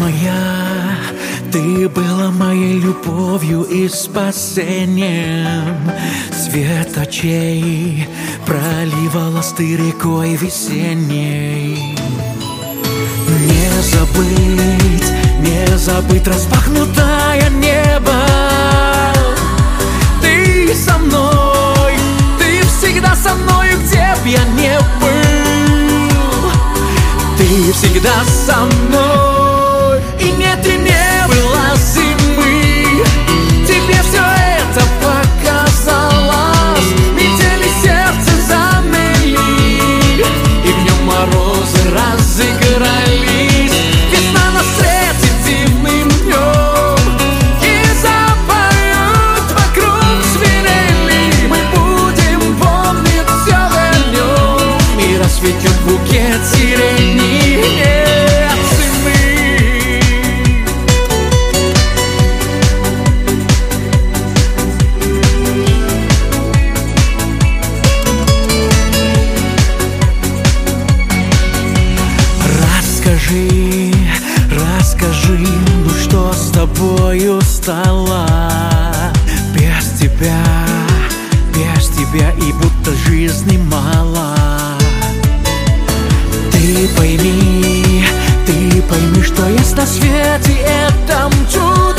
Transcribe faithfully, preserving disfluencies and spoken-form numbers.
моя, ты была моей любовью и спасением. Свет очей проливалась ты рекой весенней. Не забыть, не забыть распахнутое небо. Ты со мной, ты всегда со мною, где б я не был. Ты всегда со мной, и нет и не было зимы. Тебе все это показалось, метели сердце замели, и в нем морозы разыгрались. Весна нас встретит дивным днем, и запоют вокруг свирели. Мы будем помнить, все вернем, и расцветет букет сирени. Расскажи, расскажи, ну что с тобою стало? Без тебя, без тебя и будто жизни мало. Ты пойми, ты пойми, что есть на свете этом чудо.